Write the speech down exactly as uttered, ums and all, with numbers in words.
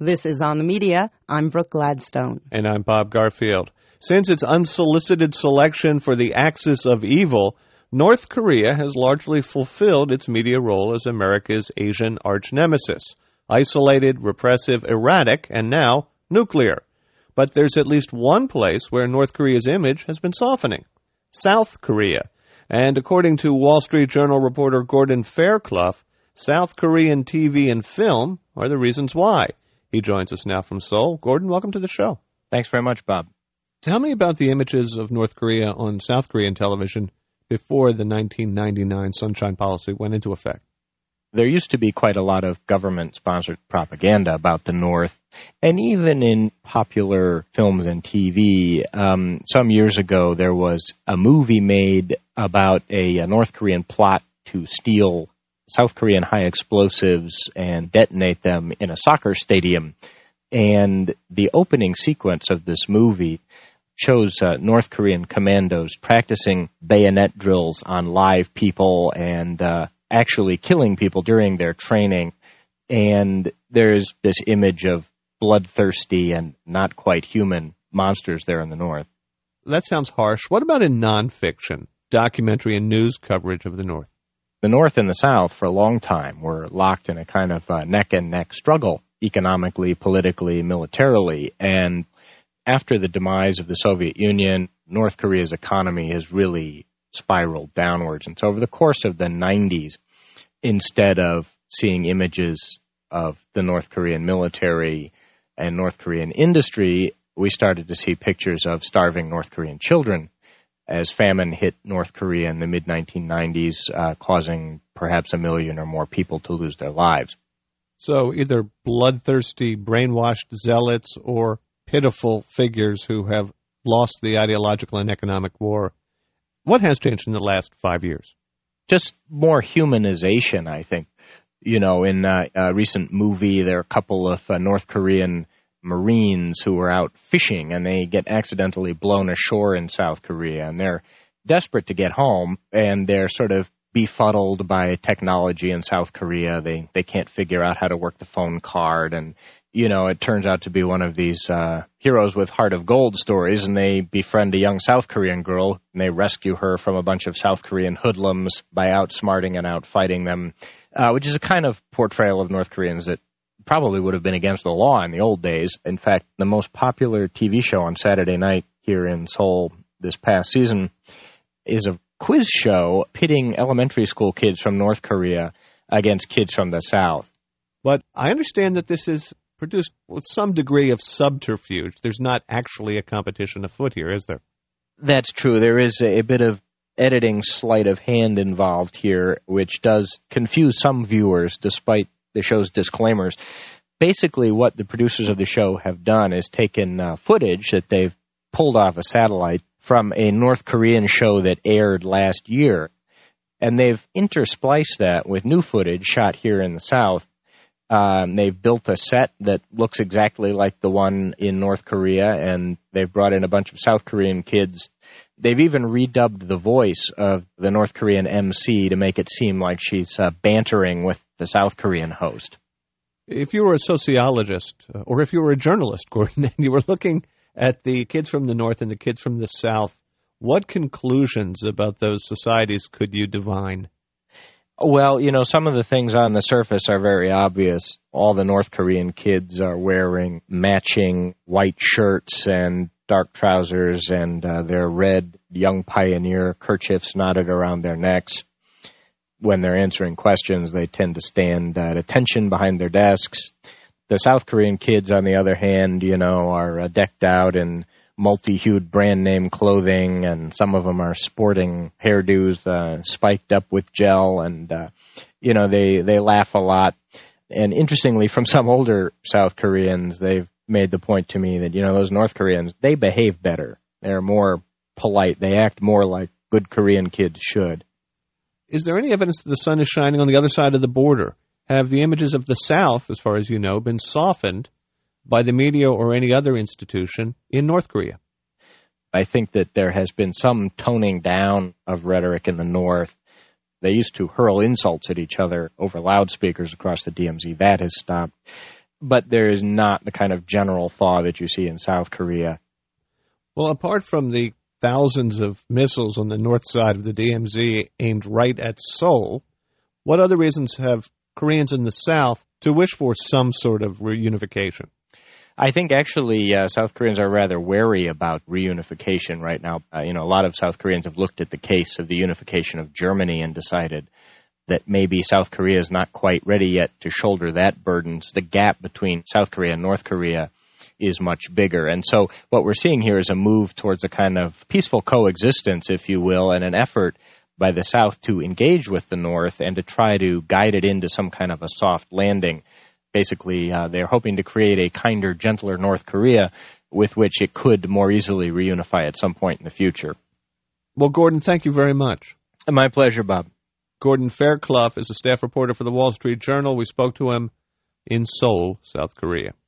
This is On the Media. I'm Brooke Gladstone. And I'm Bob Garfield. Since its unsolicited selection for the axis of evil, North Korea has largely fulfilled its media role as America's Asian arch-nemesis. Isolated, repressive, erratic, and now nuclear. But there's at least one place where North Korea's image has been softening. South Korea. And according to Wall Street Journal reporter Gordon Fairclough, South Korean T V and film are the reasons why. He joins us now from Seoul. Gordon, welcome to the show. Thanks very much, Bob. Tell me about the images of North Korea on South Korean television before the nineteen ninety-nine Sunshine Policy went into effect. There used to be quite a lot of government-sponsored propaganda about the North, and even in popular films and T V. Um, some years ago, there was a movie made about a, a North Korean plot to steal South Korean high explosives and detonate them in a soccer stadium. And the opening sequence of this movie shows uh, North Korean commandos practicing bayonet drills on live people and uh, actually killing people during their training. And there's this image of bloodthirsty and not quite human monsters there in the North. That sounds harsh. What about in nonfiction, documentary and news coverage of the North? The North and the South, for a long time, were locked in a kind of uh, neck-and-neck struggle, economically, politically, militarily. And after the demise of the Soviet Union, North Korea's economy has really spiraled downwards. And so over the course of the nineties, instead of seeing images of the North Korean military and North Korean industry, we started to see pictures of starving North Korean children as famine hit North Korea in the mid nineteen nineties, uh, causing perhaps a million or more people to lose their lives. So either bloodthirsty, brainwashed zealots or pitiful figures who have lost the ideological and economic war. What has changed in the last five years? Just more humanization, I think. You know, in uh, a recent movie, there are a couple of uh, North Korean Marines who were out fishing, and they get accidentally blown ashore in South Korea, and they're desperate to get home, and they're sort of befuddled by technology in South Korea. They they can't figure out how to work the phone card, and, you know, it turns out to be one of these uh, heroes with heart of gold stories, and they befriend a young South Korean girl, and they rescue her from a bunch of South Korean hoodlums by outsmarting and outfighting them, uh, which is a kind of portrayal of North Koreans that probably would have been against the law in the old days. In fact, the most popular T V show on Saturday night here in Seoul this past season is a quiz show pitting elementary school kids from North Korea against kids from the South. But I understand that this is produced with some degree of subterfuge. There's not actually a competition afoot here, is there? That's true. There is a bit of editing sleight of hand involved here, which does confuse some viewers despite the show's disclaimers. Basically, what the producers of the show have done is taken uh, footage that they've pulled off a satellite from a North Korean show that aired last year, and they've interspliced that with new footage shot here in the South. Um, they've built a set that looks exactly like the one in North Korea, and they've brought in a bunch of South Korean kids. They've even redubbed the voice of the North Korean M C to make it seem like she's uh, bantering with the South Korean host. If you were a sociologist, or if you were a journalist, Gordon, and you were looking at the kids from the North and the kids from the South, what conclusions about those societies could you divine? Well, you know, some of the things on the surface are very obvious. All the North Korean kids are wearing matching white shirts and dark trousers, and uh, their red Young Pioneer kerchiefs knotted around their necks. When they're answering questions, they tend to stand at attention behind their desks. The South Korean kids, on the other hand, you know, are uh, decked out in multi-hued brand name clothing, and some of them are sporting hairdos uh, spiked up with gel, and, uh, you know, they, they laugh a lot. And interestingly, from some older South Koreans, they've made the point to me that, you know, those North Koreans, they behave better. They're more polite. They act more like good Korean kids should. Is there any evidence that the sun is shining on the other side of the border? Have the images of the South, as far as you know, been softened by the media or any other institution in North Korea? I think that there has been some toning down of rhetoric in the North. They used to hurl insults at each other over loudspeakers across the D M Z. That has stopped. but there is not the kind of general thaw that you see in South Korea. Well, apart from the thousands of missiles on the north side of the D M Z aimed right at Seoul, what other reasons have Koreans in the South to wish for some sort of reunification? I think actually uh, South Koreans are rather wary about reunification right now. Uh, you know, a lot of South Koreans have looked at the case of the unification of Germany and decided that maybe South Korea is not quite ready yet to shoulder that burden. The gap between South Korea and North Korea is much bigger. And so what we're seeing here is a move towards a kind of peaceful coexistence, if you will, and an effort by the South to engage with the North and to try to guide it into some kind of a soft landing. Basically, uh, they're hoping to create a kinder, gentler North Korea with which it could more easily reunify at some point in the future. Well, Gordon, thank you very much. My pleasure, Bob. Gordon Fairclough is a staff reporter for the Wall Street Journal. We spoke to him in Seoul, South Korea.